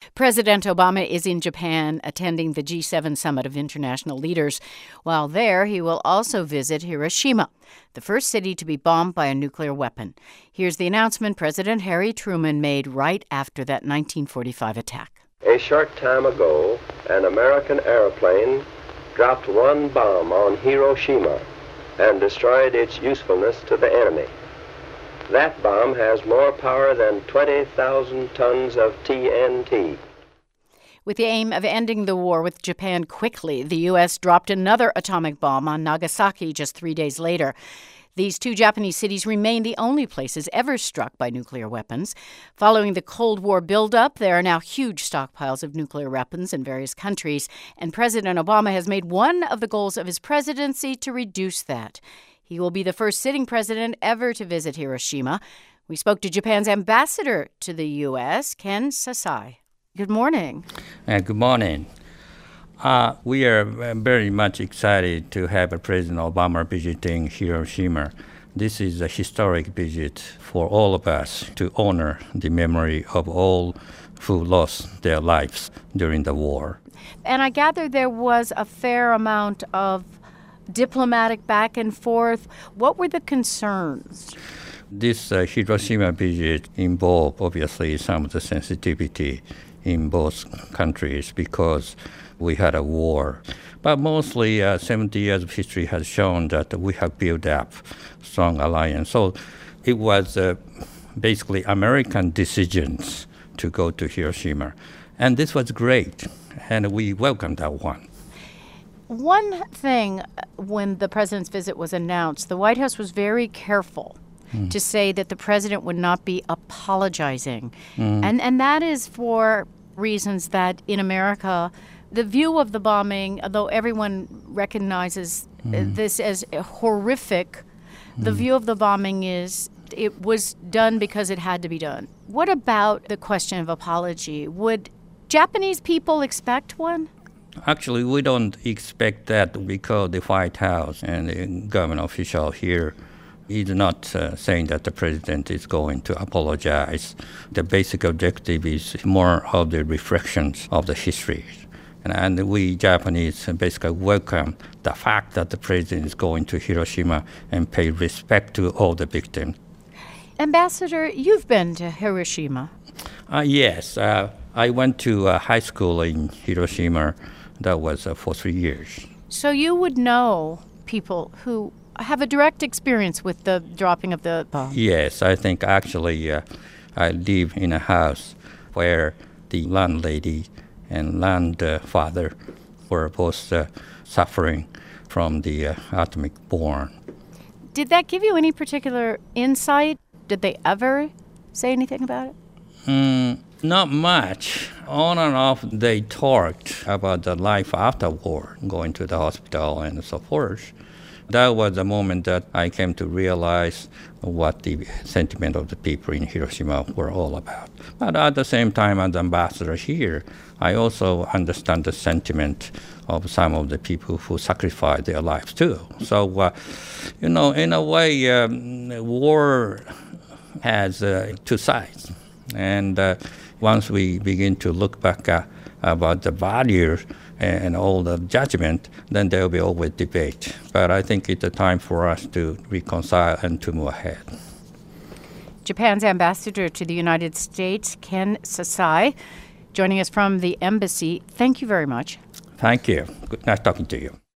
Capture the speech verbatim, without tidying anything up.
President Obama is in Japan attending the G seven summit of international leaders. While there, he will also visit Hiroshima, the first city to be bombed by a nuclear weapon. Here's the announcement President Harry Truman made right after that nineteen forty-five attack. A short time ago, an American airplane dropped one bomb on Hiroshima and destroyed its usefulness to the enemy. That bomb has more power than twenty thousand tons of T N T. With the aim of ending the war with Japan quickly, the U S dropped another atomic bomb on Nagasaki just three days later. These two Japanese cities remain the only places ever struck by nuclear weapons. Following the Cold War buildup, there are now huge stockpiles of nuclear weapons in various countries, and President Obama has made one of the goals of his presidency to reduce that. He will be the first sitting president ever to visit Hiroshima. We spoke to Japan's ambassador to the U S, Ken Sasai. Good morning. Uh, good morning. Uh, we are very much excited to have President Obama visiting Hiroshima. This is a historic visit for all of us to honor the memory of all who lost their lives during the war. And I gather there was a fair amount of diplomatic back and forth. What were the concerns? This uh, Hiroshima visit involved, obviously, some of the sensitivity in both countries because we had a war. But mostly, uh, seventy years of history has shown that we have built up strong alliance. So it was uh, basically American decisions to go to Hiroshima. And this was great, and we welcomed that one. One thing, when the president's visit was announced, the White House was very careful mm. to say that the president would not be apologizing. Mm. And, and that is for reasons that in America, the view of the bombing, although everyone recognizes mm. this as horrific, mm. the view of the bombing is it was done because it had to be done. What about the question of apology? Would Japanese people expect one? Actually, we don't expect that because the White House and the government official here is not uh, saying that the president is going to apologize. The basic objective is more of the reflections of the history. And, and we Japanese basically welcome the fact that the president is going to Hiroshima and pay respect to all the victims. Ambassador, you've been to Hiroshima. Uh, yes, uh, I went to uh, high school in Hiroshima. That was uh, for three years. So you would know people who have a direct experience with the dropping of the bomb? Yes, I think actually uh, I live in a house where the landlady and landfather were both uh, suffering from the uh, atomic bomb. Did that give you any particular insight? Did they ever say anything about it? Mm, not much. On and off, they talked about the life after war, going to the hospital and so forth. That was the moment that I came to realize what the sentiment of the people in Hiroshima were all about. But at the same time, as ambassador here, I also understand the sentiment of some of the people who sacrificed their lives too. So, uh, you know, in a way, um, war has uh, two sides. And uh, once we begin to look back uh, about the values and all the judgment, then there will be always debate. But I think it's a time for us to reconcile and to move ahead. Japan's ambassador to the United States, Ken Sasai, joining us from the embassy. Thank you very much. Thank you. Good nice talking to you.